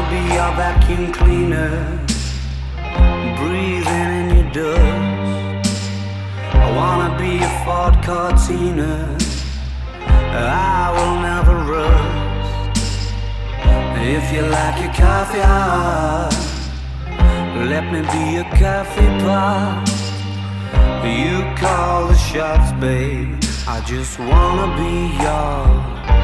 be your vacuum cleaner, breathing in your dust. I wanna be a Ford Cortina, I will never rust. If you like your coffee hot, let me be a coffee pot. You call the shots, babe, I just wanna be yours.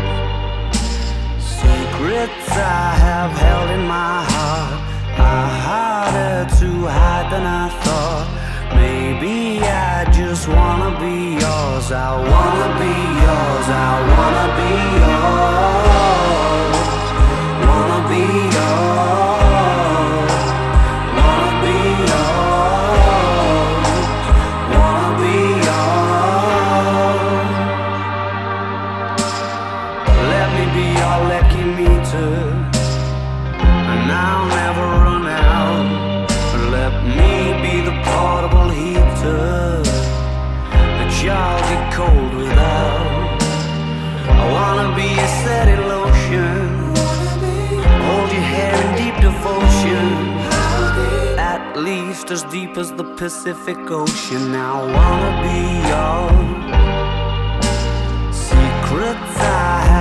Secrets I have held in my heart are harder to hide than I thought. Maybe I just wanna be yours. I wanna be yours. I wanna be yours. Wanna be yours. Wanna be yours. Wanna be yours. Let me be your lucky meter, and I'll never run out. Let me be the portable heater that y'all get cold without. I wanna be a steady lotion, hold your hair in deep devotion, at least as deep as the Pacific Ocean. I wanna be yours. Secrets I have